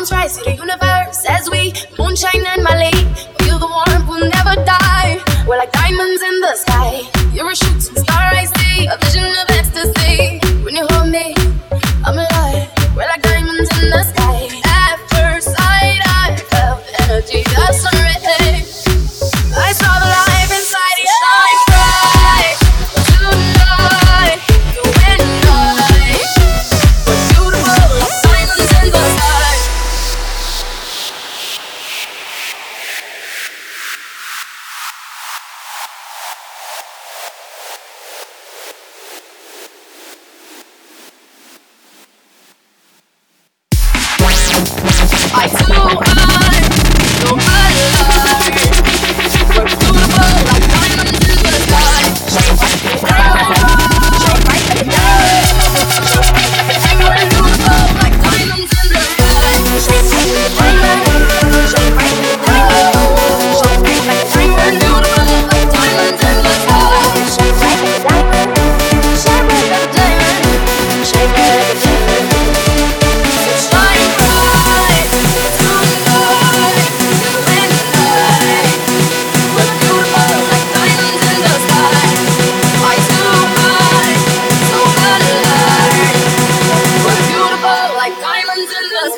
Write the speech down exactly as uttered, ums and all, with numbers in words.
tri-see the universe as we moonshine and Mali. Feel the warmth, will never die. We're like diamonds in the sky. You're a shooting star, I see a vision of ecstasy. When you hold me, I'm alive. We're like diamonds in the sky. At first sight, I felt energy that's unwritten. I saw the life inside you shine bright tonight. You and I, we're beautiful like diamonds in the sky. I too I so alive. We're beautiful like diamonds in the sky. Shine bright like a diamond. Shine bright like a diamond. Shine bright like a diamond. We're beautiful like diamonds in the sky. Shine bright like a diamond. Shine bright like a diamond. Shine bright like a diamond. We're beautiful like diamonds in the sky. Shine bright like a diamond. Shine bright like a diamond. Shine bright like a diamond. So shine bright tonight. You and I, we're beautiful like diamonds in the sky. Eyes too high, so alive. We're beautiful like diamonds in the sky.